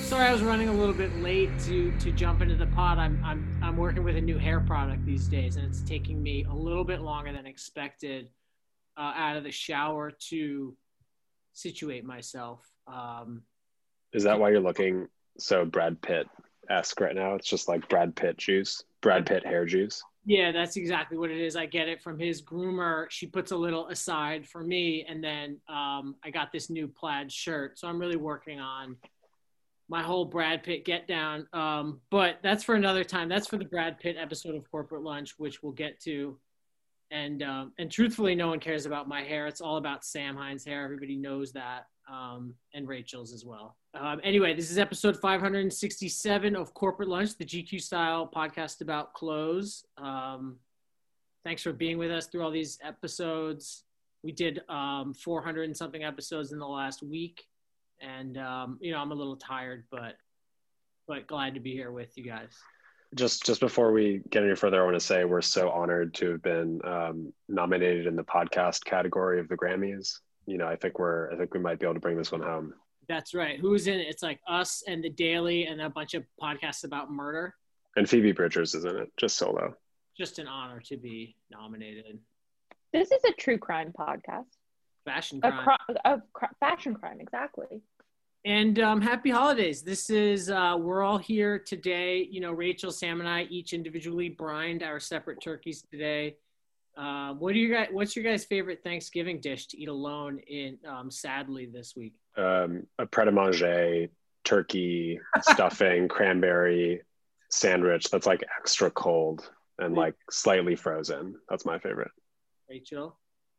Sorry, I was running a little bit late to jump into the pod. I'm working with a new hair product these days, and it's taking me a little bit longer than expected out of the shower to situate myself. Is that why you're looking so Brad Pitt-esque right now? It's just like Brad Pitt juice, Brad Pitt hair juice. Yeah, that's exactly what it is. I get it from his groomer. She puts a little aside for me, and then I got this new plaid shirt. So I'm really working on my whole Brad Pitt get down. But that's for another time. That's for the Brad Pitt episode of Corporate Lunch, which we'll get to. And truthfully, no one cares about my hair. It's all about Sam Hines' hair. Everybody knows that, and Rachel's as well. Anyway, this is episode 567 of Corporate Lunch, the GQ style podcast about clothes. Thanks for being with us through all these episodes. We did 400 and something episodes in the last week. And, I'm a little tired, but glad to be here with you guys. Just before we get any further, I want to say we're so honored to have been nominated in the podcast category of the Grammys. I think we might be able to bring this one home. That's right. Who's in it? It's like us and The Daily and a bunch of podcasts about murder. And Phoebe Bridgers is in it, just solo. Just an honor to be nominated. This is a true crime podcast. Fashion crime. Fashion crime, exactly. And happy holidays. This is, we're all here today. Rachel, Sam, and I each individually brined our separate turkeys today. What's your guys' favorite Thanksgiving dish to eat alone sadly this week? A pret-a-manger, turkey, stuffing, cranberry sandwich that's like extra cold and like slightly frozen. That's my favorite. Rachel?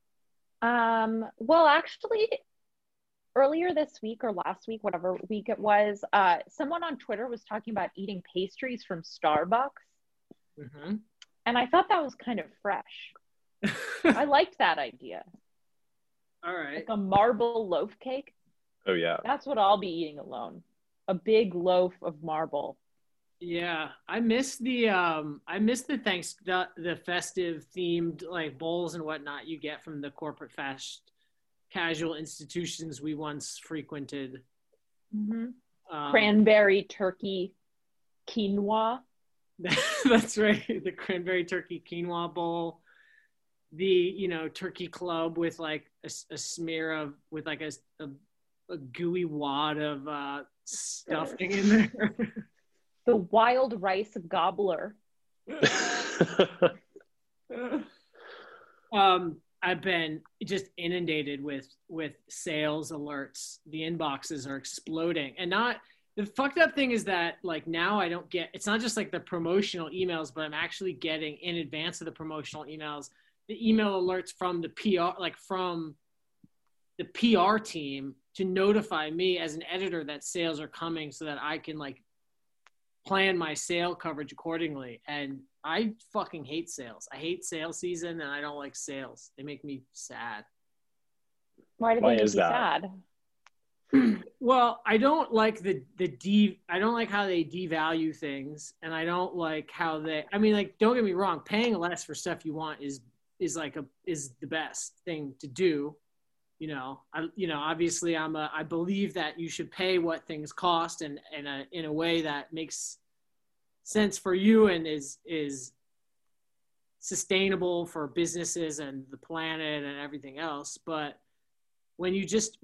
Well, actually, earlier this week or last week, whatever week it was, someone on Twitter was talking about eating pastries from Starbucks. Mm-hmm. And I thought that was kind of fresh. I liked that idea. All right. Like a marble loaf cake. Oh, yeah. That's what I'll be eating alone. A big loaf of marble. Yeah, I miss the festive themed like bowls and whatnot you get from the corporate fast casual institutions we once frequented. Mm-hmm. Cranberry turkey quinoa. That's right, the cranberry turkey quinoa bowl. The turkey club with like a smear of with like a gooey wad of stuffing in there. The wild rice gobbler. I've been just inundated with sales alerts. The inboxes are exploding. And the fucked up thing is that like now I don't get, it's not just like the promotional emails, but I'm actually getting in advance of the promotional emails, the email alerts from the PR, like from the PR team to notify me as an editor that sales are coming so that I can like plan my sale coverage accordingly. And I fucking hate sales. I hate sales season and I don't like sales. They make me sad. Why do they make you sad? Well, I don't like I don't like how they devalue things, and I don't like how don't get me wrong, paying less for stuff you want is the best thing to do. Obviously I believe that you should pay what things cost and in a way that makes sense for you and is sustainable for businesses and the planet and everything else. But when you just,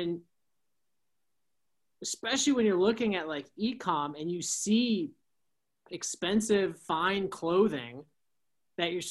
especially when you're looking at like e-com and you see expensive, fine clothing that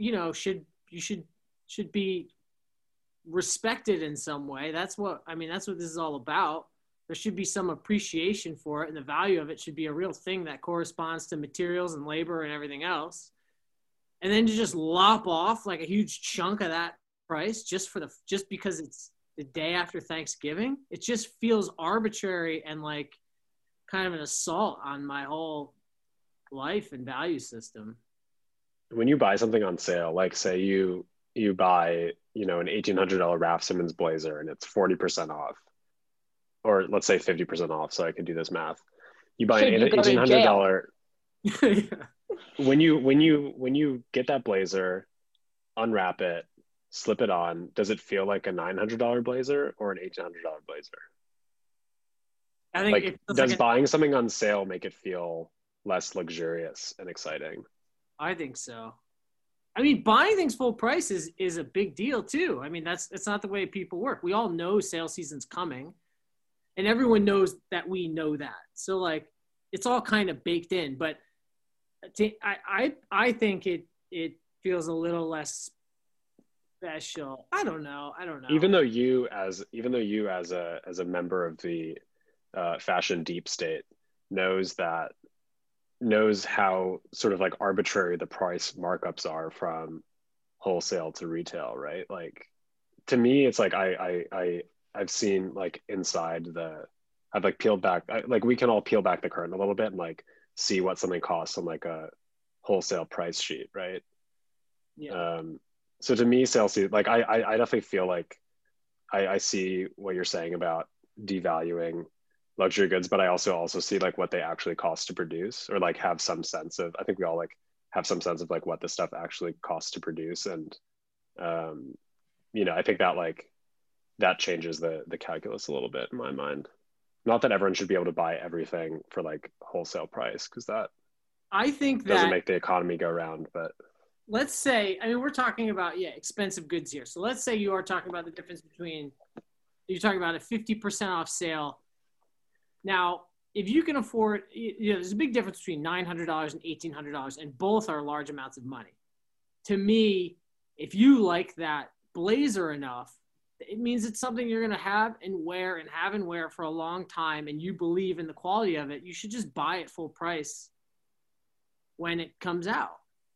should be respected in some way. That's what this is all about. There should be some appreciation for it, and the value of it should be a real thing that corresponds to materials and labor and everything else. And then to just lop off like a huge chunk of that price just because it's the day after Thanksgiving, it just feels arbitrary and like kind of an assault on my whole life and value system. When you buy something on sale, like say you buy, an $1,800 Raf Simons blazer and it's 40% off, or let's say 50% off, so I can do this math. You buy an $1,800. When you get that blazer, unwrap it, slip it on, does it feel like a $900 blazer or an $1,800 blazer? I think Like, it feels does like buying something on sale make it feel less luxurious and exciting? I think so. I mean, buying things full price is a big deal too. I mean, it's not the way people work. We all know sale season's coming, and everyone knows that we know that. So like, it's all kind of baked in. But I think it feels a little less special. I don't know. Even though you as a member of the fashion deep state knows how sort of like arbitrary the price markups are from wholesale to retail, right? Like, to me, it's like I've seen like I've like peeled back, like we can all peel back the curtain a little bit and like see what something costs on like a wholesale price sheet, right? Yeah. So to me, sales, like I definitely feel like I see what you're saying about devaluing luxury goods, but I also see like what they actually cost to produce, or like have some sense of, I think we all like have some sense of like what the stuff actually costs to produce. And I think that like that changes the calculus a little bit in my mind. Not that everyone should be able to buy everything for like wholesale price, because that I think doesn't that, make the economy go round. But let's say, I mean, we're talking about, expensive goods here. So let's say you are talking about the difference between, you're talking about a 50% off sale. Now, if you can afford, there's a big difference between $900 and $1,800, and both are large amounts of money. To me, if you like that blazer enough, it means it's something you're going to have and wear for a long time, and you believe in the quality of it. You should just buy it full price when it comes out.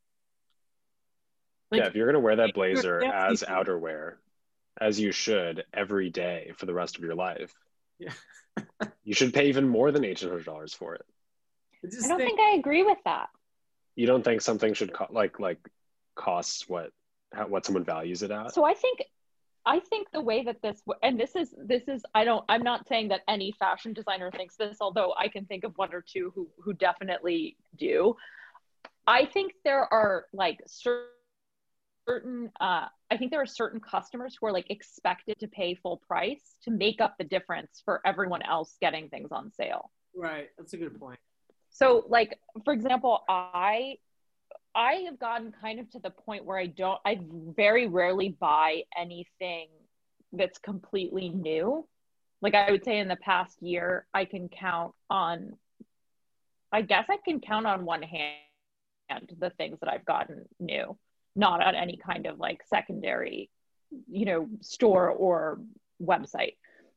Like, if you're going to wear that blazer as outerwear, as you should, every day for the rest of your life, you should pay even more than $1,800 for it. I don't think I agree with that. You don't think something should cost what someone values it at? So I think the way that this is I'm not saying that any fashion designer thinks this, although I can think of one or two who definitely do. I think there are like I think there are certain customers who are like expected to pay full price to make up the difference for everyone else getting things on sale. Right. That's a good point. So like, for example, I have gotten kind of to the point where I very rarely buy anything that's completely new. Like, I would say in the past year, I can count on one hand the things that I've gotten new, not on any kind of like secondary, store or website.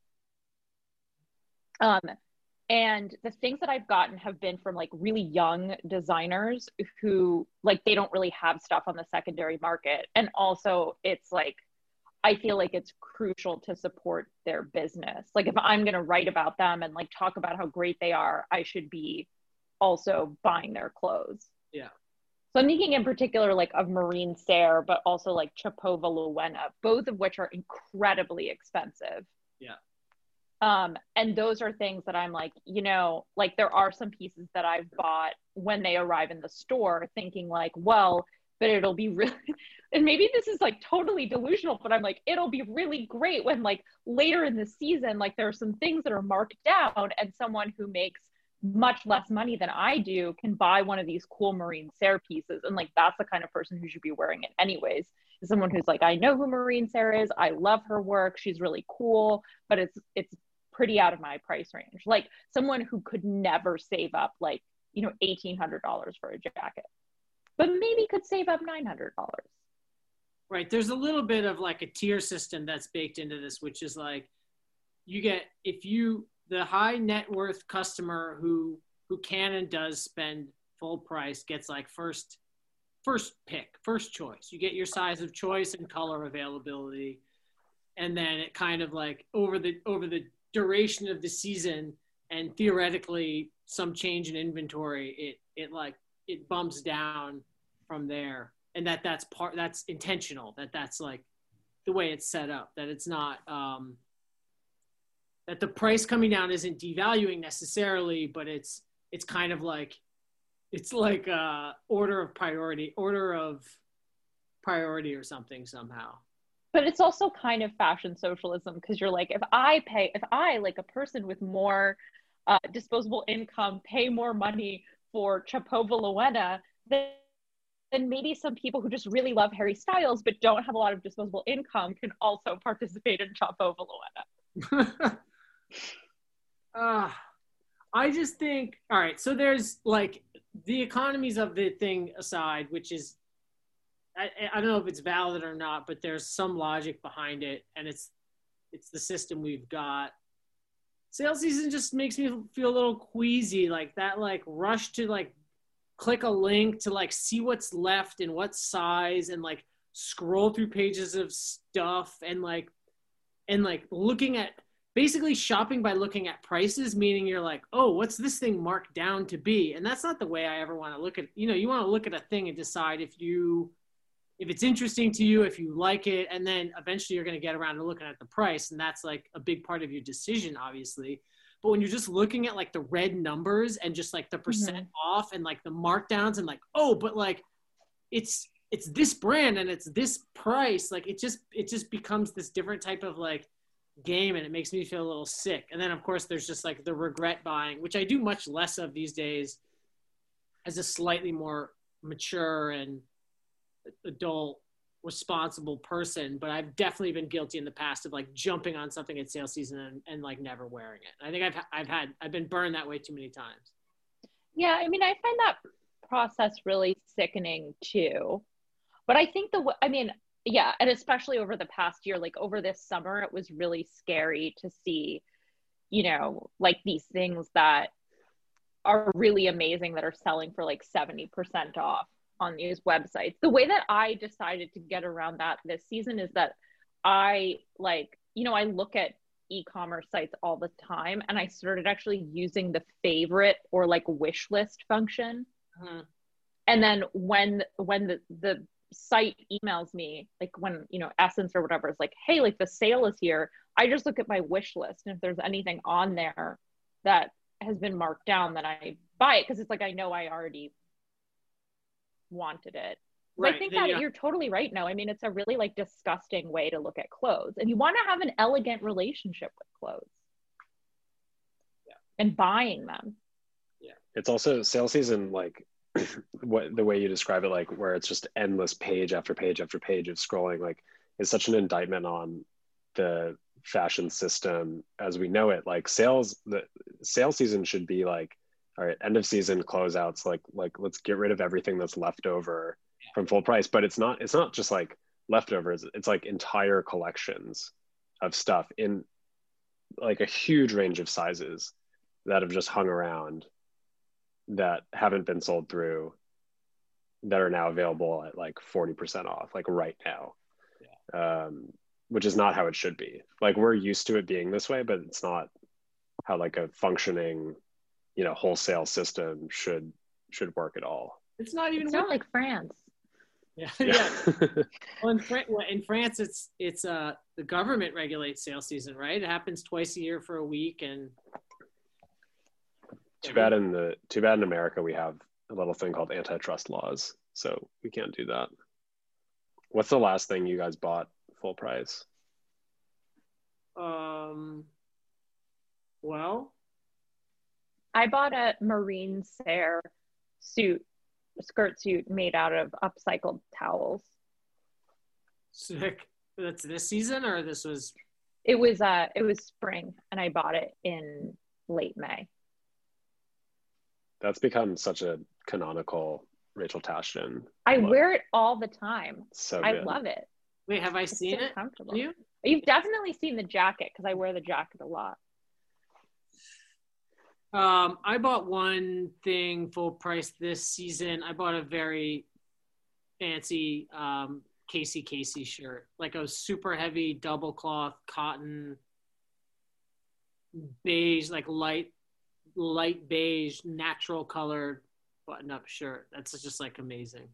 And the things that I've gotten have been from like really young designers who like, they don't really have stuff on the secondary market. And also it's like, I feel like it's crucial to support their business. Like, if I'm going to write about them and like talk about how great they are, I should be also buying their clothes. Yeah. So I'm thinking in particular like of Marine Serre, but also like Chapova Luena, both of which are incredibly expensive. Yeah. And those are things that I'm like, like there are some pieces that I've bought when they arrive in the store thinking like, well, but it'll be really, and maybe this is like totally delusional, but I'm like, it'll be really great when like later in the season, like there are some things that are marked down and someone who makes much less money than I do can buy one of these cool Marine Serre pieces. And like, that's the kind of person who should be wearing it anyways. Is someone who's like, I know who Marine Serre is. I love her work. She's really cool, but it's pretty out of my price range. Like someone who could never save up like, $1,800 for a jacket, but maybe could save up $900. Right. There's a little bit of like a tier system that's baked into this, which is like, the high net worth customer who can and does spend full price gets like first pick, first choice. You get your size of choice and color availability. And then it kind of like over the duration of the season and theoretically some change in inventory, it bumps down from there. And that's intentional, that's like the way it's set up, that it's not, that the price coming down isn't devaluing necessarily, but it's kind of like, it's like order of priority or something somehow. But it's also kind of fashion socialism, because you're like, if I like a person with more disposable income, pay more money for Chapova Luena, then maybe some people who just really love Harry Styles but don't have a lot of disposable income can also participate in Chapova Luena. I just think, all right, so there's like the economies of the thing aside, which is, I don't know if it's valid or not, but there's some logic behind it, and it's the system we've got. Sale season just makes me feel a little queasy, like that, like rush to like click a link to like see what's left and what size, and like scroll through pages of stuff, and like looking at, basically shopping by looking at prices, meaning you're like, oh, what's this thing marked down to be? And that's not the way I ever want to look at, you want to look at a thing and decide if it's interesting to you, if you like it, and then eventually you're going to get around to looking at the price. And that's like a big part of your decision, obviously. But when you're just looking at like the red numbers and just like the percent off and like the markdowns and like, oh, but like it's this brand and it's this price, like it just becomes this different type of like game, and it makes me feel a little sick. And then of course there's just like the regret buying, which I do much less of these days as a slightly more mature and adult responsible person, but I've definitely been guilty in the past of like jumping on something at sale season and like never wearing it. I think I've been burned that way too many times. Yeah, I mean, I find that process really sickening too. But I think yeah, and especially over the past year, like over this summer, it was really scary to see, like these things that are really amazing that are selling for like 70% off on these websites. The way that I decided to get around that this season is that I look at e-commerce sites all the time, and I started actually using the favorite or like wish list function. Mm-hmm. And then when the site emails me, like when, Essence or whatever is like, hey, like the sale is here, I just look at my wish list, and if there's anything on there that has been marked down, then I buy it, because it's like I know I already wanted it. Right. I think that you're totally right. No, I mean, it's a really like disgusting way to look at clothes, and you want to have an elegant relationship with clothes. Yeah. And buying them. Yeah. It's also sale season, like the way you describe it, like where it's just endless page after page after page of scrolling, like is such an indictment on the fashion system as we know it. Like the sale season should be like, all right, end of season closeouts, like let's get rid of everything that's left over from full price. But it's not just like leftovers, it's like entire collections of stuff in like a huge range of sizes that have just hung around that haven't been sold through, that are now available at like 40% off, like right now. Yeah. Which is not how it should be. Like we're used to it being this way, but it's not how like a functioning, wholesale system should work at all. It's not even like France. Yeah. Yeah. Well, in France, it's the government regulates sale season, right? It happens twice a year for a week, and too bad in America we have a little thing called antitrust laws, so we can't do that. What's the last thing you guys bought full price? Well, I bought a Marine Serre skirt suit made out of upcycled towels. Sick. That's this season, or this was? It was spring, and I bought it in late May. That's become such a canonical Rachel Tashton. I wear it all the time. So I good. love it. Wait, have I seen it? Comfortable. You've definitely seen the jacket, because I wear the jacket a lot. I bought one thing full price this season. I bought a very fancy Casey shirt, like a super heavy double cloth cotton beige, like light beige, natural colored button-up shirt. That's just like amazing.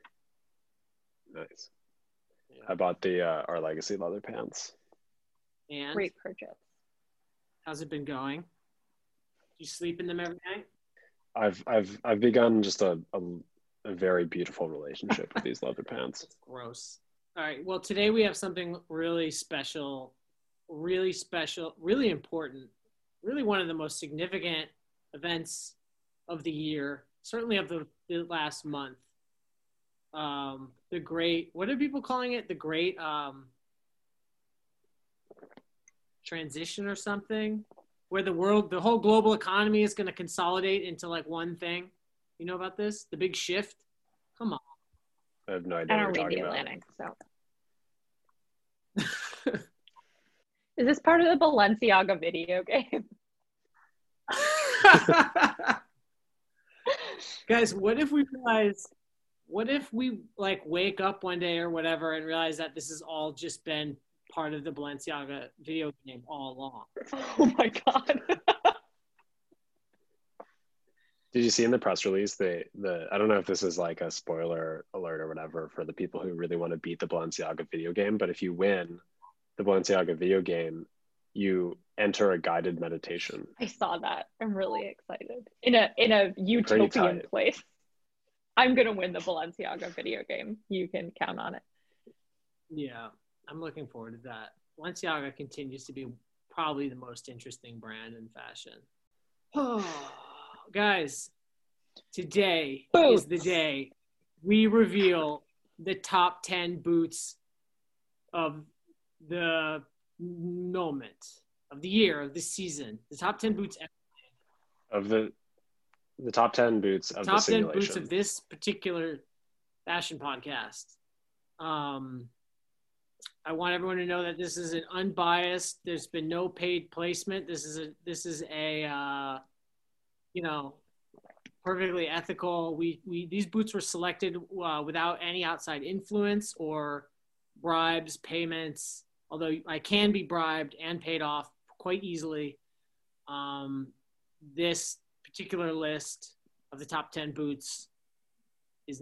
Nice. Yeah. I bought the Our Legacy leather pants. And great purchase. How's it been going? You sleep in them every night? I've begun just a very beautiful relationship with these leather pants. That's gross. All right. Well, today we have something really special, really important, really one of the most significant events of the year, certainly of the last month. The great, what are people calling it? The great transition or something, where the whole global economy is going to consolidate into like one thing. You know about this? The big shift? Come on. I have no idea. I don't read the Atlantic, so. Is this part of the Balenciaga video game? Guys, what if we like wake up one day or whatever and realize that this has all just been part of the Balenciaga video game all along? Oh my God. Did you see in the press release I don't know if this is like a spoiler alert or whatever for the people who really want to beat the Balenciaga video game, but if you win the Balenciaga video game, you enter a guided meditation. I saw that. I'm really excited. In a utopian place. I'm gonna win the Balenciaga video game. You can count on it. Yeah, I'm looking forward to that. Balenciaga continues to be probably the most interesting brand in fashion. Guys, today is the day we reveal the top 10 boots of the moment, of the year, of the season. The top 10 boots of the top 10 boots of the simulation. Top 10 boots of this particular fashion podcast. I want everyone to know that this is an unbiased. There's been no paid placement. This is a perfectly ethical. These boots were selected without any outside influence or bribes, payments. Although I can be bribed and paid off quite easily. This particular list of the top 10 boots is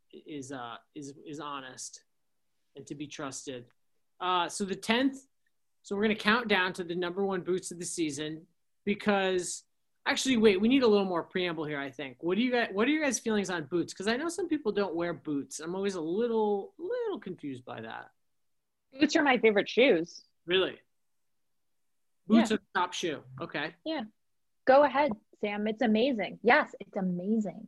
honest and to be trusted. So the 10th, so we're going to count down to the number 1 boots of the season, because actually, wait, we need a little more preamble here, I think. What are your guys' feelings on boots? Because I know some people don't wear boots. I'm always a little confused by that. Boots are my favorite shoes. Really? Boots are the top shoe. Okay. Yeah. Go ahead, Sam. It's amazing. Yes, it's amazing.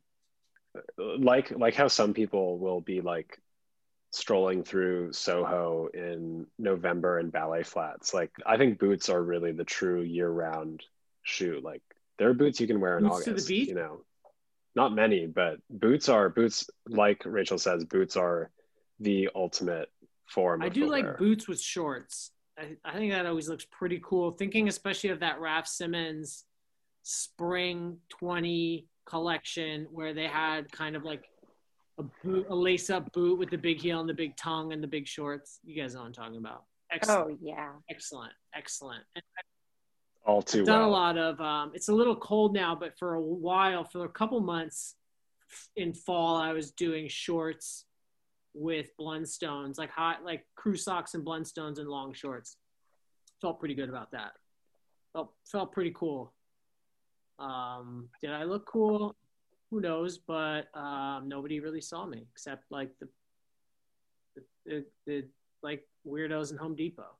Like how some people will be like strolling through Soho in November in ballet flats. Like, I think boots are really the true year-round shoe. Like, there are boots you can wear in boots August. To the beach? You know, not many, but boots. Like Rachel says, boots are the ultimate form. I do footwear. Like boots with shorts. I think that always looks pretty cool. Thinking especially of that Raf Simons spring 20 collection where they had kind of like a lace-up boot with the big heel and the big tongue and the big shorts. You guys know what I'm talking about. Excellent. Oh, yeah. Excellent. And all too I've done well. a lot of, it's a little cold now, but for a while, for a couple months in fall, I was doing shorts with Blundstones, like crew socks and Blundstones and long shorts. Felt pretty good about that. Felt pretty cool. Did I look cool? Who knows? But nobody really saw me except like the like weirdos in Home Depot.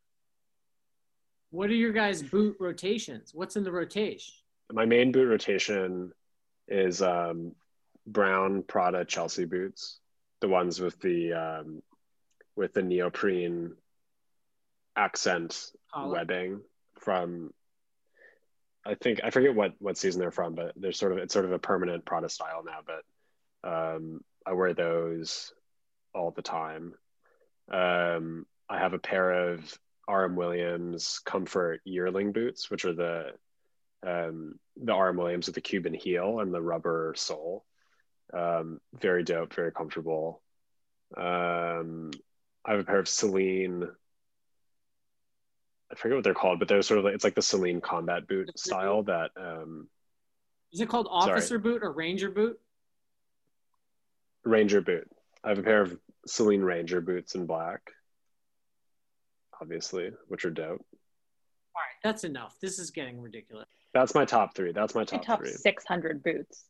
What are your guys' boot rotations? What's in the rotation? My main boot rotation is brown Prada Chelsea boots, the ones with the neoprene accent webbing from. I forget what season they're from, but it's sort of a permanent Prada style now. But I wear those all the time. I have a pair of R.M. Williams Comfort yearling boots, which are the R.M. Williams with the Cuban heel and the rubber sole. Very dope, very comfortable. I have a pair of Celine. I forget what they're called, but they're sort of like, it's like the Celine combat boot style that. Is it called officer boot or ranger boot? Ranger boot. I have a pair of Celine Ranger boots in black, obviously, which are dope. All right, that's enough. This is getting ridiculous. That's my top 3. That's my top 3. 600 boots.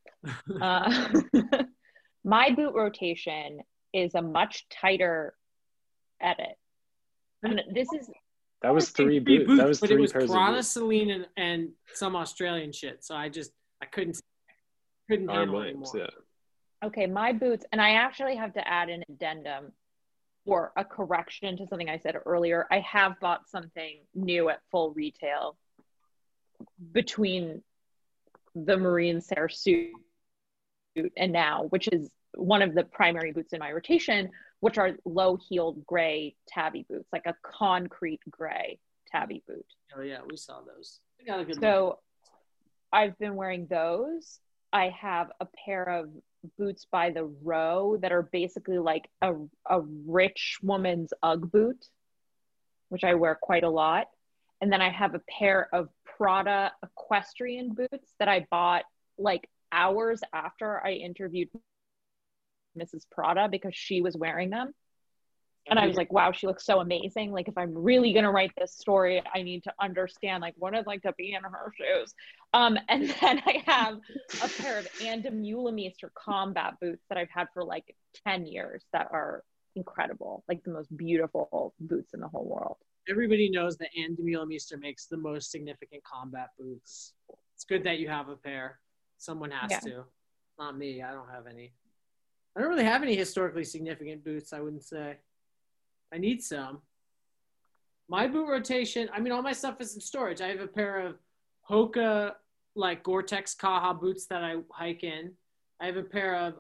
My boot rotation is a much tighter edit. And this is That was three Three boots. boots, That was but it three was pairs of Prada, boots. Celine, and some Australian shit. So I couldn't handle Arm anymore. yeah. Okay, my boots, and I actually have to add an addendum or a correction to something I said earlier. I have bought something new at full retail between the Marine Serre suit and now, which is one of the primary boots in my rotation, which are low-heeled gray tabby boots, like a concrete gray tabby boot. Oh yeah, we saw those. They got a good So look. I've been wearing those. I have a pair of boots by the row that are basically like a rich woman's Ugg boot, which I wear quite a lot. And then I have a pair of Prada equestrian boots that I bought like hours after I interviewed Mrs. Prada because she was wearing them. And I was like, wow, she looks so amazing. Like, if I'm really going to write this story, I need to understand, like, what it's like to be in her shoes. And then I have a pair of Ann Demeulemeester combat boots that I've had for, like, 10 years that are incredible. Like, the most beautiful boots in the whole world. Everybody knows that Ann Demeulemeester makes the most significant combat boots. It's good that you have a pair. Someone has to. Not me. I don't have any. I don't really have any historically significant boots, I wouldn't say. I need some. My boot rotation, I mean, all my stuff is in storage. I have a pair of Hoka, like Gore-Tex Kaha boots that I hike in. I have a pair of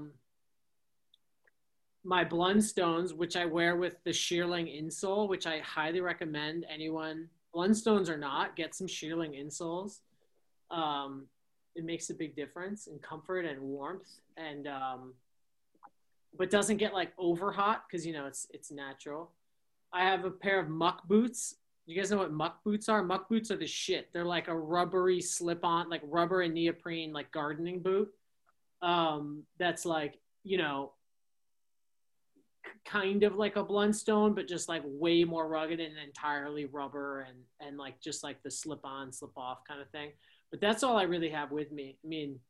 my Blundstones, which I wear with the shearling insole, which I highly recommend anyone. Blundstones or not, get some shearling insoles. It makes a big difference in comfort and warmth, and but doesn't get like over hot because you know it's natural. I have a pair of muck boots. You guys know what muck boots are? Muck boots are the shit. They're like a rubbery slip-on, like rubber and neoprene, like gardening boot. That's like, you know, kind of like a Blundstone, but just like way more rugged and entirely rubber and like just like the slip-on, slip-off kind of thing. But that's all I really have with me. I mean,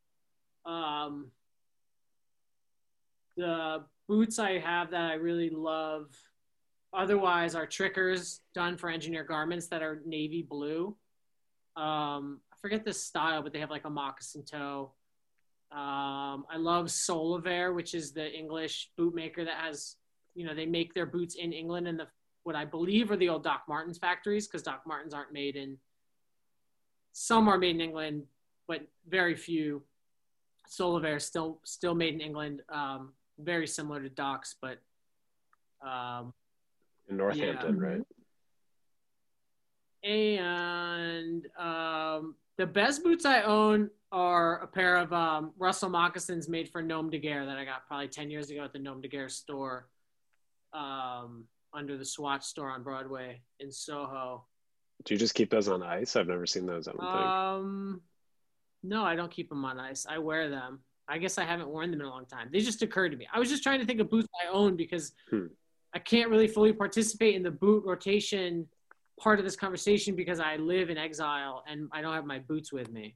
the boots I have that I really love otherwise are Trickers done for Engineer Garments that are navy blue. I forget the style, but they have like a moccasin toe. I love Solivare, which is the English boot maker that has, you know, they make their boots in England in the what I believe are the old Doc Martens factories, because Doc Martens aren't made in, some are made in England, but very few. Solivare still made in England. Very similar to Doc's, but in Northampton, right? And the best boots I own are a pair of Russell moccasins made for Nom de Guerre that I got probably 10 years ago at the Nom de Guerre store, under the Swatch store on Broadway in Soho. Do you just keep those on ice? I've never seen those, I don't think. No, I don't keep them on ice. I wear them. I guess I haven't worn them in a long time. They just occurred to me. I was just trying to think of boots I own because I can't really fully participate in the boot rotation part of this conversation because I live in exile and I don't have my boots with me.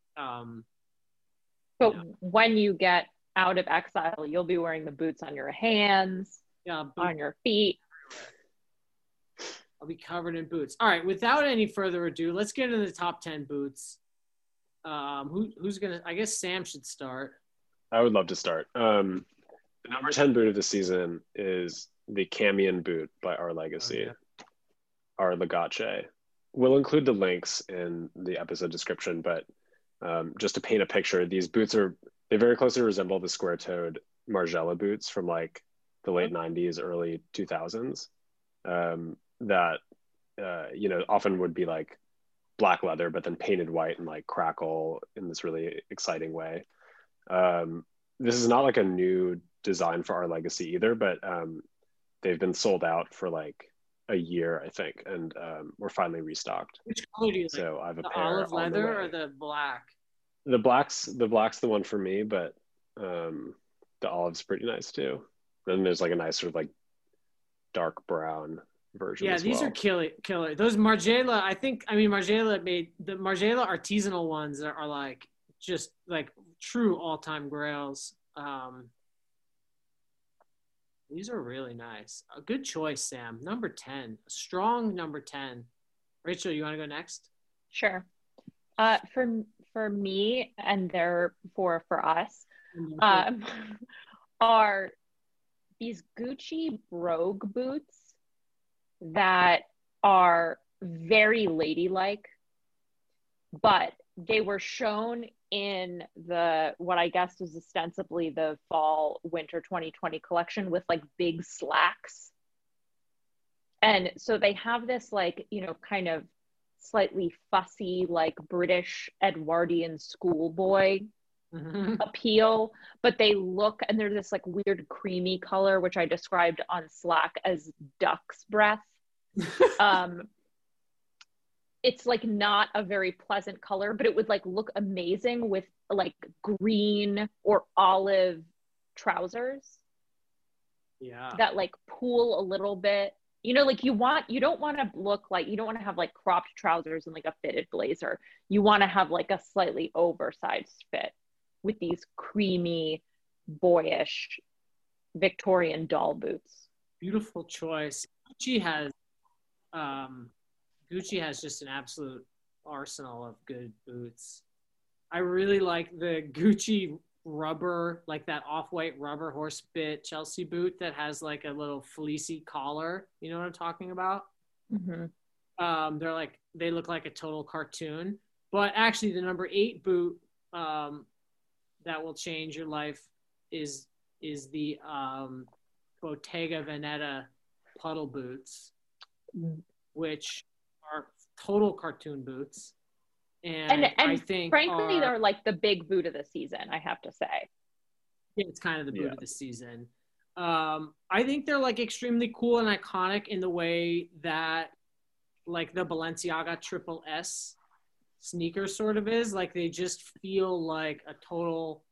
But when you get out of exile, you'll be wearing the boots on your hands, on your feet. I'll be covered in boots. All right, without any further ado, let's get into the top 10 boots. Who's gonna? I guess Sam should start. I would love to start. The number 10 boot of the season is the Camion boot by Our Legacy, Our Legace. We'll include the links in the episode description, but just to paint a picture, these boots they very closely resemble the square-toed Margiela boots from like the late 90s, early 2000s. That you know, often would be like black leather, but then painted white and like crackle in this really exciting way. This is not like a new design for Our Legacy either, but they've been sold out for like a year, I think, and we're finally restocked. Which color do you like? So I have a the pair olive on the leather way. or the black? The black's the one for me, but the olive's pretty nice too. Then there's like a nice sort of like dark brown version. Yeah, as these well. are killer. Those Margiela, Margiela made the Margiela artisanal ones are like just like true all-time grails. These are really nice. A good choice, Sam. Number 10, a strong number 10. Rachel, you want to go next? Sure. For me, and therefore for us, are these Gucci Brogue boots that are very ladylike, but they were shown in what I guess was ostensibly the fall winter 2020 collection with like big slacks. And so they have this like, kind of slightly fussy, like British Edwardian schoolboy appeal, but they look, and they're this like weird creamy color, which I described on Slack as duck's breath. It's like not a very pleasant color, but it would like look amazing with like green or olive trousers. Yeah. That like pool a little bit. Like you don't want to have like cropped trousers and like a fitted blazer. You want to have like a slightly oversized fit with these creamy, boyish Victorian doll boots. Beautiful choice. Gucci has just an absolute arsenal of good boots. I really like the Gucci rubber, like that off-white rubber horse bit Chelsea boot that has like a little fleecy collar. You know what I'm talking about? Mm-hmm. They look like a total cartoon. But actually, the number 8 boot that will change your life is the Bottega Veneta puddle boots, which are total cartoon boots. And I think frankly, they're like the big boot of the season, I have to say. Yeah, it's kind of the boot of the season. I think they're like extremely cool and iconic in the way that like the Balenciaga Triple S sneaker sort of is. Like they just feel like a total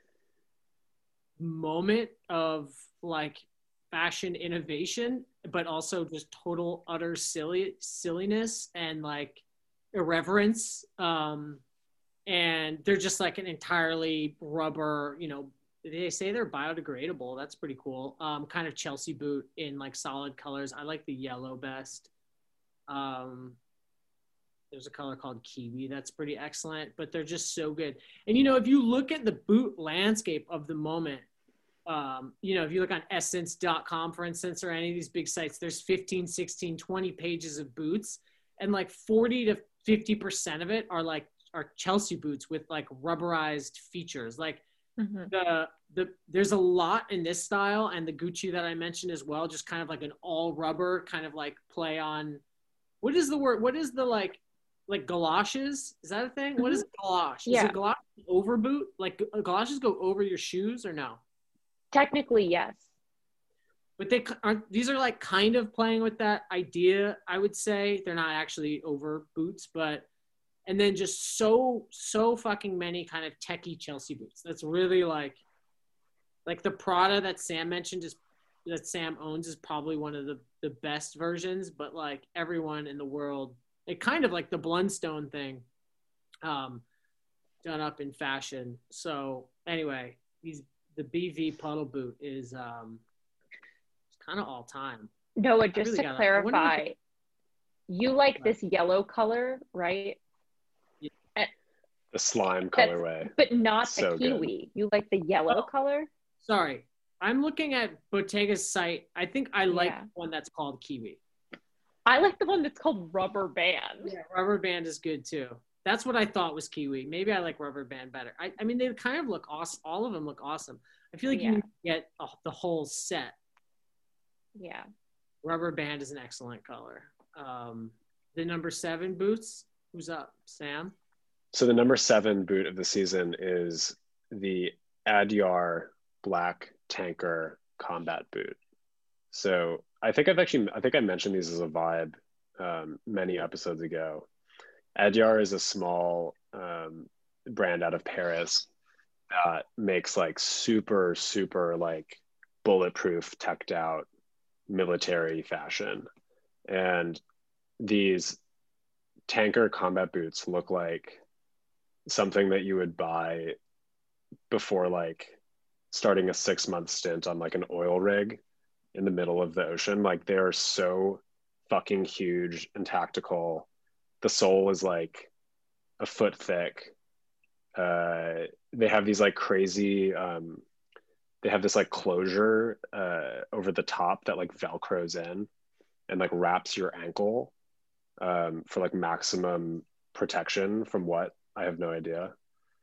moment of like fashion innovation, but also just total utter silliness and like irreverence. And they're just like an entirely rubber, they say they're biodegradable. That's pretty cool. Kind of Chelsea boot in like solid colors. I like the yellow best. There's a color called kiwi that's pretty excellent, but they're just so good. And if you look at the boot landscape of the moment, if you look on essence.com, for instance, or any of these big sites, there's 15, 16, 20 pages of boots, and like 40 to 50% of it are Chelsea boots with like rubberized features. Like there's a lot in this style, and the Gucci that I mentioned as well, just kind of like an all rubber kind of like play on, what is the word? What is the like galoshes? Is that a thing? Mm-hmm. What is galosh? Yeah. Is a galosh over boot? Like galoshes go over your shoes or no? Technically, yes. But these are like kind of playing with that idea, I would say. They're not actually over boots, and then just so fucking many kind of techie Chelsea boots. That's really like the Prada that Sam mentioned that Sam owns is probably one of the best versions, but like everyone in the world, it kind of like the Blundstone thing, done up in fashion. So anyway, the BV puddle boot is kind of all time. Noah, just to clarify, you like this yellow color, right? Yeah. The slime colorway. But not the kiwi. Good. You like the yellow color? Sorry. I'm looking at Bottega's site. I think I like one that's called kiwi. I like the one that's called rubber band. Yeah, rubber band is good too. That's what I thought was kiwi. Maybe I like rubber band better. I mean, they kind of look awesome. All of them look awesome. I feel like you need to get the whole set. Yeah. Rubber band is an excellent color. The number 7 boots. Who's up? Sam? So the number 7 boot of the season is the Adyar black tanker combat boot. So I think I mentioned these as a vibe many episodes ago. Adyar is a small brand out of Paris that makes like super like bulletproof, teched out military fashion. And these tanker combat boots look like something that you would buy before like starting a 6-month stint on like an oil rig in the middle of the ocean. Like they are so fucking huge and tactical. The sole is like a foot thick. They have these like crazy they have this like closure over the top that like velcros in and like wraps your ankle for like maximum protection from what, I have no idea.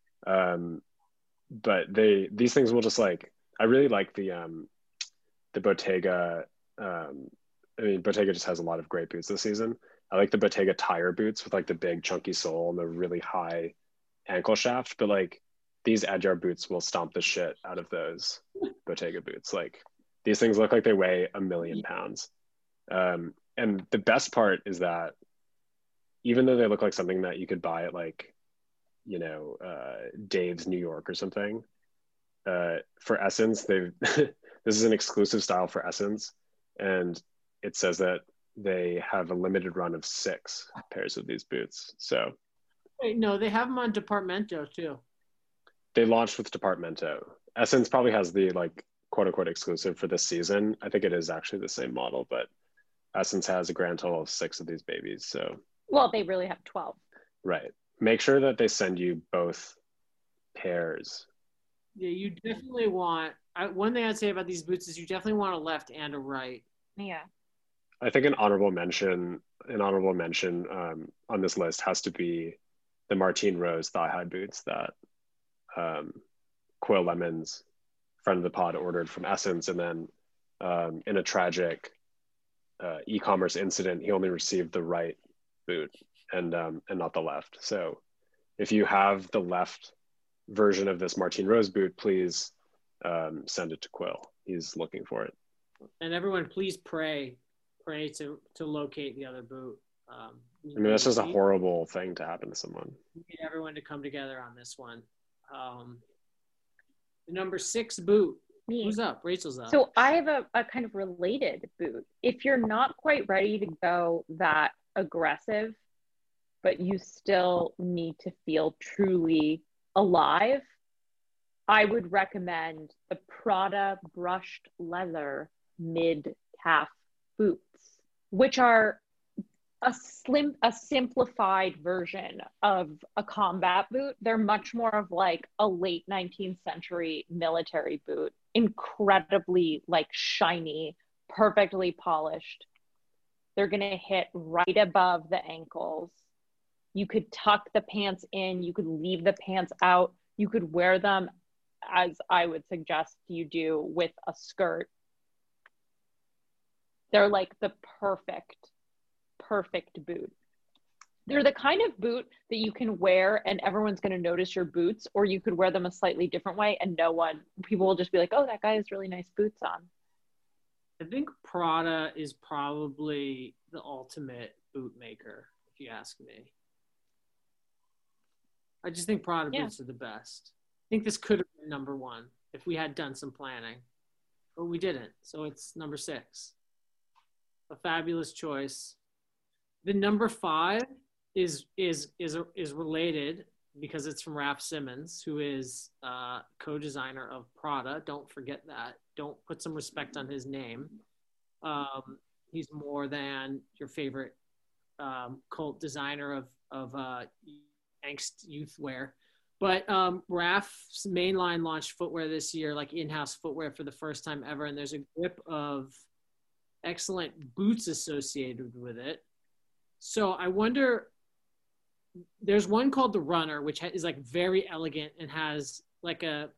But these things will just like, I really like the Bottega. I mean, Bottega just has a lot of great boots this season. I like the Bottega tire boots with like the big chunky sole and the really high ankle shaft, but like these Adyar boots will stomp the shit out of those Bottega boots. Like these things look like they weigh 1,000,000 pounds. And the best part is that even though they look like something that you could buy at like, you know, Dave's New York or something, for Essence, they've this is an exclusive style for Essence, and it says that they have a limited run of 6 pairs of these boots. So Wait, no, they have them on Departamento too. they launched with Departamento. Essence probably has the like quote unquote exclusive for this season. I think it is actually the same model, but Essence has a grand total of 6 of these babies. So Well, they really have 12. right. Make sure that they send you both pairs. Yeah, you definitely want. One thing I'd say about these boots is you definitely want a left and a right. Yeah. I think an honorable mention on this list has to be the Martine Rose thigh-high boots that Quill Lemons, friend of the pod, ordered from Essence, and then in a tragic e-commerce incident, he only received the right boot and not the left. So if you have the left version of this Martine Rose boot, please send it to Quill. He's looking for it. And everyone, please pray to locate the other boot. I mean, this is a horrible thing to happen to someone. We need everyone to come together on this one. The number 6 boot. Me. Who's up? Rachel's up. So I have a kind of related boot. If you're not quite ready to go that aggressive, but you still need to feel truly alive, I would recommend the Prada brushed leather mid-calf boots, which are a simplified version of a combat boot. They're much more of like a late 19th century military boot, incredibly like shiny, perfectly polished. They're going to hit right above the ankles. You could tuck the pants in, you could leave the pants out, you could wear them as I would suggest you do with a skirt. They're like the perfect boot. They're the kind of boot that you can wear and everyone's going to notice your boots, or you could wear them a slightly different way and people will just be like, oh, that guy has really nice boots on. I think Prada is probably the ultimate boot maker, if you ask me. I just think Prada boots are the best. I think this could have been number 1 if we had done some planning, but we didn't. So it's number 6. A fabulous choice. The number 5 is related because it's from Raf Simons, who is co-designer of Prada. Don't forget that. Don't put some respect on his name. He's more than your favorite cult designer of angst youth wear. But Raf's mainline launched footwear this year, like in-house footwear for the first time ever, and there's a grip of excellent boots associated with it. So I wonder, there's one called the Runner, which is like very elegant and has like a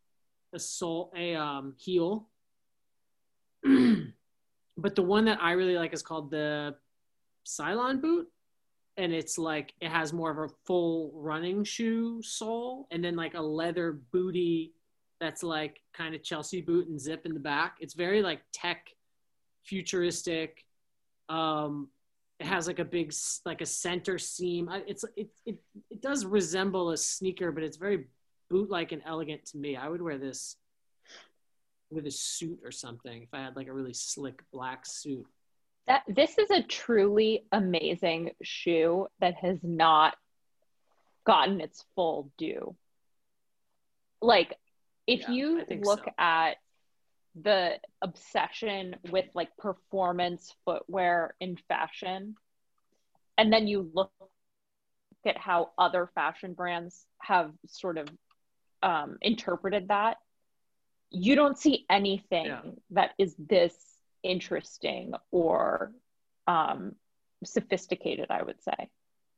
heel. But the one that I really like is called the Cylon boot. And it's like, it has more of a full running shoe sole and then like a leather booty that's like kind of Chelsea boot and zip in the back. It's very like tech futuristic. It has like a big, like a center seam. It does resemble a sneaker, but it's very boot-like and elegant to me. I would wear this with a suit or something if I had like a really slick black suit. This is a truly amazing shoe that has not gotten its full due. Like, if you look at the obsession with like performance footwear in fashion, and then you look at how other fashion brands have sort of interpreted that, you don't see anything that is this interesting or sophisticated, I would say.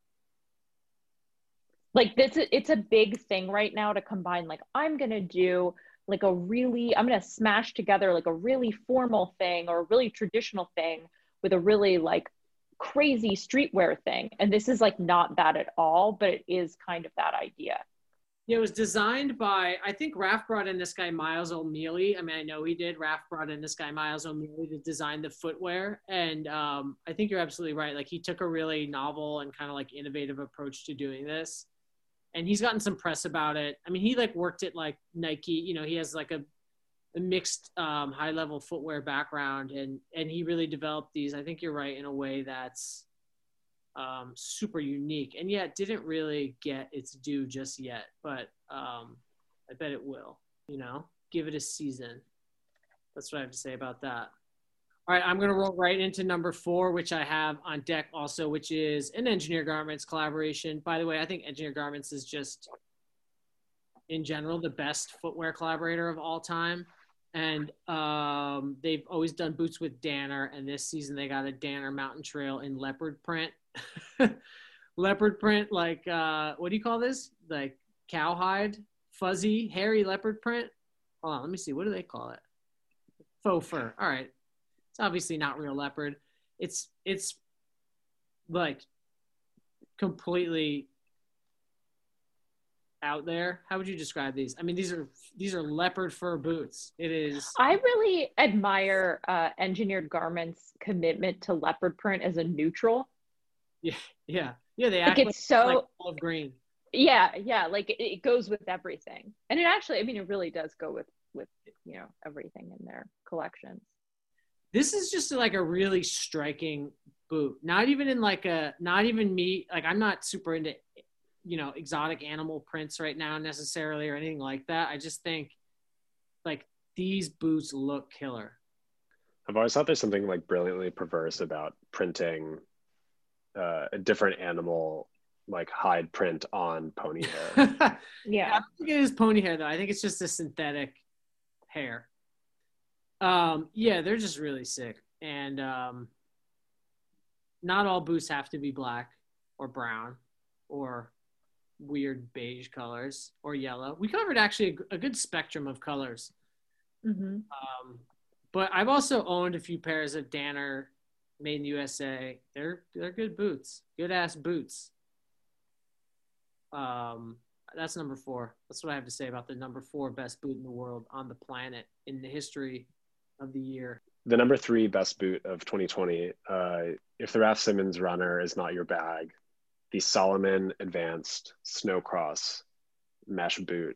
Like it's a big thing right now to combine, like, I'm going to smash together like a really formal thing or a really traditional thing with a really like crazy streetwear thing. And this is like not that at all, but it is kind of that idea. Yeah, it was designed by, I think Raf brought in this guy, Miles O'Mealy. I mean, I know he did. Raf brought in this guy, Miles O'Mealy, to design the footwear. And I think you're absolutely right. Like, he took a really novel and kind of like innovative approach to doing this. And he's gotten some press about it. I mean, he like worked at like Nike, you know, he has like a mixed high level footwear background, and he really developed these, I think you're right, in a way that's super unique, and yet didn't really get its due just yet, but I bet it will, you know, give it a season. That's what I have to say about that. All right, I'm going to roll right into number 4, which I have on deck also, which is an Engineer Garments collaboration. By the way, I think Engineer Garments is just, in general, the best footwear collaborator of all time. And they've always done boots with Danner, and this season they got a Danner Mountain Trail in leopard print. Leopard print, like, what do you call this? Like cowhide, fuzzy, hairy leopard print. Hold on, let me see. What do they call it? Faux fur. All right. It's obviously not real leopard. It's like completely out there. How would you describe these? I mean, these are leopard fur boots. It is. I really admire Engineered Garments' commitment to leopard print as a neutral. Yeah. They act like it's so like olive green. Yeah, like it goes with everything, and it actually, I mean, it really does go with you know, everything in their collections. This is just like a really striking boot. Not even me. Like, I'm not super into, you know, exotic animal prints right now necessarily or anything like that. I just think like these boots look killer. I've always thought there's something like brilliantly perverse about printing a different animal, like hide print on pony hair. Yeah. I don't think it is pony hair though. I think it's just a synthetic hair. Yeah, they're just really sick. And not all boots have to be black or brown or weird beige colors or yellow. We covered actually a good spectrum of colors. Mm-hmm. But I've also owned a few pairs of Danner made in the USA. They're good boots, good ass boots. That's number 4. That's what I have to say about the number 4 best boot in the world, on the planet, in the history of the year. The number 3 best boot of 2020, if the Raf Simons runner is not your bag, the Salomon Advanced Snowcross mesh boot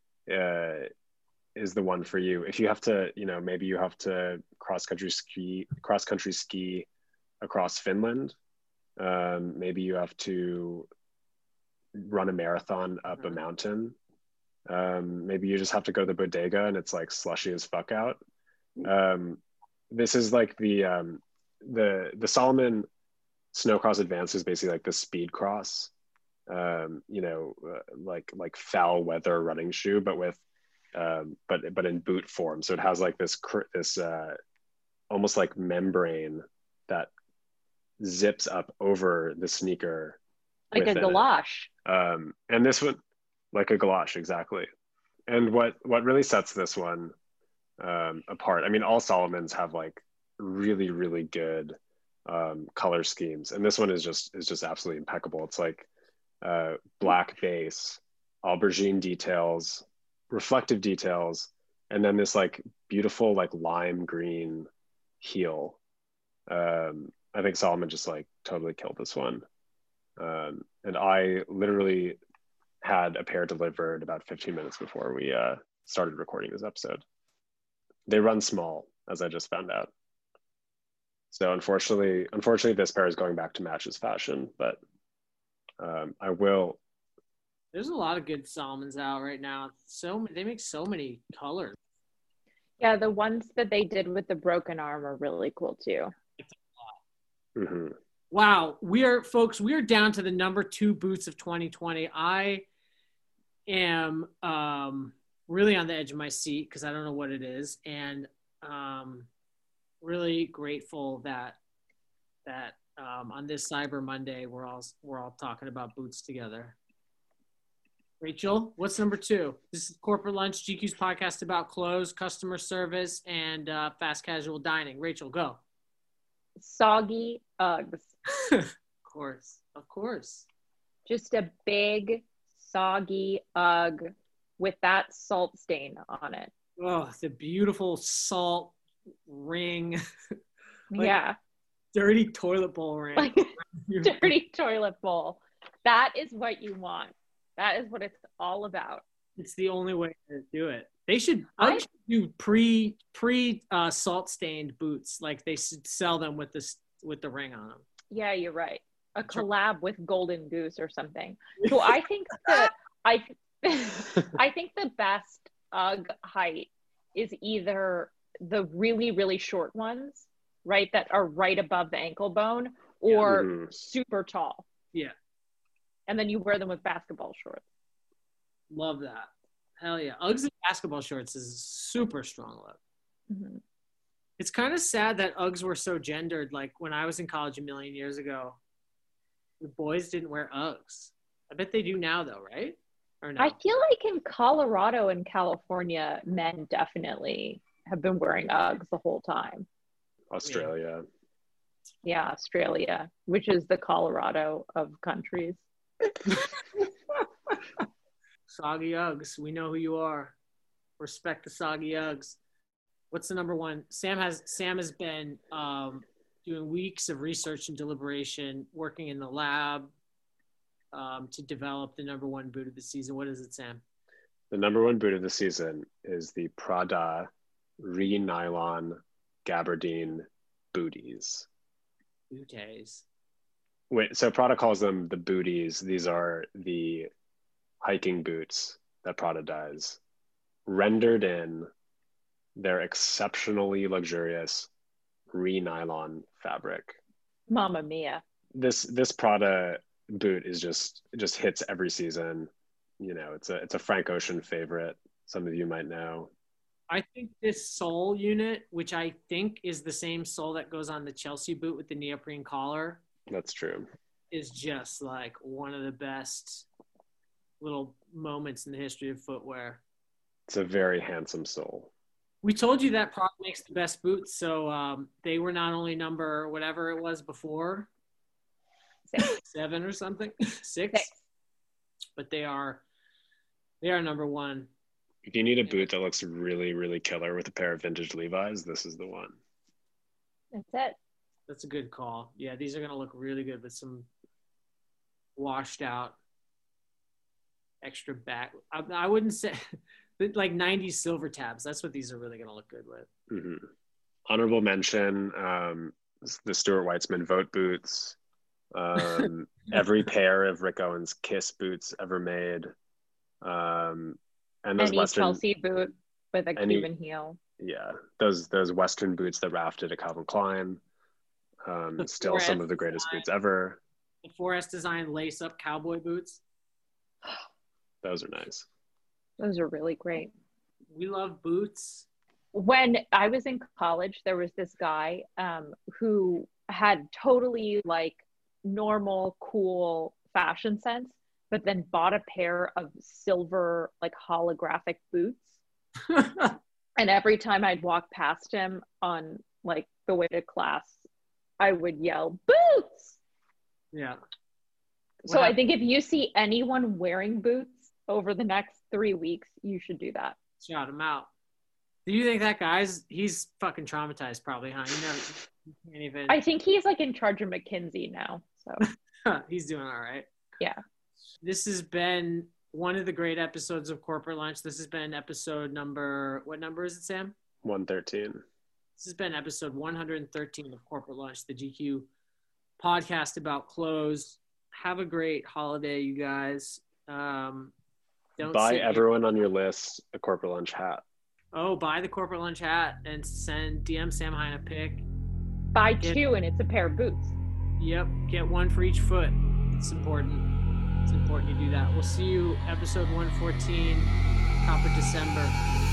is the one for you. If you have to, you know, maybe you have to cross country ski across Finland. Maybe you have to run a marathon up a mountain. Maybe you just have to go to the bodega and it's like slushy as fuck out. This is like the Salomon Snowcross Advanced is basically like the speed cross, you know, like foul weather running shoe, but with but in boot form. So it has like this almost like membrane that zips up over the sneaker, like a galosh. And this one, like a galosh, exactly. And what really sets this one apart, I mean, all Salomons have like really, really good color schemes, and this one is just absolutely impeccable. It's like black base, aubergine details, reflective details, and then this like beautiful like lime green heel. I think Salomon just like totally killed this one. And I literally had a pair delivered about 15 minutes before we started recording this episode. They run small, as I just found out. So unfortunately, this pair is going back to Matches fashion, but I will. There's a lot of good Salomons out right now. So they make so many colors. Yeah, the ones that they did with the broken arm are really cool too. Mm-hmm. Wow, we are down to the number 2 boots of 2020. I am really on the edge of my seat because I don't know what it is, and really grateful that on this Cyber Monday we're all talking about boots together. Rachel, what's number 2? This is Corporate Lunch, GQ's podcast about clothes, customer service, and fast casual dining. Rachel, go. Soggy Uggs. Of course. Just a big soggy Ugg with that salt stain on it. Oh, the beautiful salt ring. Yeah. Dirty toilet bowl ring. Like dirty toilet bowl. That is what you want. That is what it's all about. It's the only way to do it. They should do pre salt stained boots. Like they should sell them with the ring on them. Yeah, you're right. A collab with Golden Goose or something. So I think that I think the best Ugg height is either the really, really short ones, right, that are right above the ankle bone, or super tall. Yeah. And then you wear them with basketball shorts. Love that. Hell yeah. Uggs and basketball shorts is a super strong look. Mm-hmm. It's kind of sad that Uggs were so gendered. Like when I was in college a million years ago, the boys didn't wear Uggs. I bet they do now though, right? Or no? I feel like in Colorado and California, men definitely have been wearing Uggs the whole time. Australia. Yeah, Australia, which is the Colorado of countries. Soggy Uggs. We know who you are. Respect the Soggy Uggs. What's the number 1? Sam has been doing weeks of research and deliberation, working in the lab to develop the number 1 boot of the season. What is it, Sam? The number 1 boot of the season is the Prada Re-Nylon Gabardine Booties. Booties. Wait, so Prada calls them the booties. These are the hiking boots that Prada does, rendered in their exceptionally luxurious Re-Nylon fabric. Mamma mia. This Prada boot is just hits every season. You know, it's a Frank Ocean favorite. Some of you might know. I think this sole unit, which I think is the same sole that goes on the Chelsea boot with the neoprene collar. That's true. Is just like one of the best little moments in the history of footwear. It's a very handsome sole. We told you that Prada makes the best boots, so they were not only number whatever it was before, 7 or something, 6, but they are number 1. If you need a boot that looks really, really killer with a pair of vintage Levi's, this is the one. That's it. That's a good call. Yeah, these are going to look really good with some washed out extra back. I wouldn't say like 90s silver tabs. That's what these are really going to look good with. Mm-hmm. Honorable mention, the Stuart Weitzman Vote boots. Every pair of Rick Owens Kiss boots ever made. And those Western Chelsea boot with a Cuban heel. Yeah, those Western boots that Ralph did at Calvin Klein. Still some of the greatest boots ever. The 4S design lace-up cowboy boots. Those are nice. Those are really great. We love boots. When I was in college, there was this guy who had totally like normal, cool fashion sense, but then bought a pair of silver, like holographic boots. And every time I'd walk past him on like the way to class, I would yell, "Boots!" Yeah. So I think if you see anyone wearing boots over the next 3 weeks, you should do that. Shout him out. Do you think that he's fucking traumatized probably, huh? You can't even... I think he's like in charge of McKinsey now. So he's doing all right. Yeah. This has been one of the great episodes of Corporate Lunch. This has been episode number, what number is it, Sam? 113. This has been episode 113 of Corporate Lunch, the GQ podcast about clothes. Have a great holiday, you guys. Buy everyone on your list a Corporate Lunch hat. buy the corporate lunch hat and send DM Sam Hine a pic. Buy two and it's a pair of boots. Yep, get one for each foot. It's important. It's important you do that. We'll see you episode 114, top of December.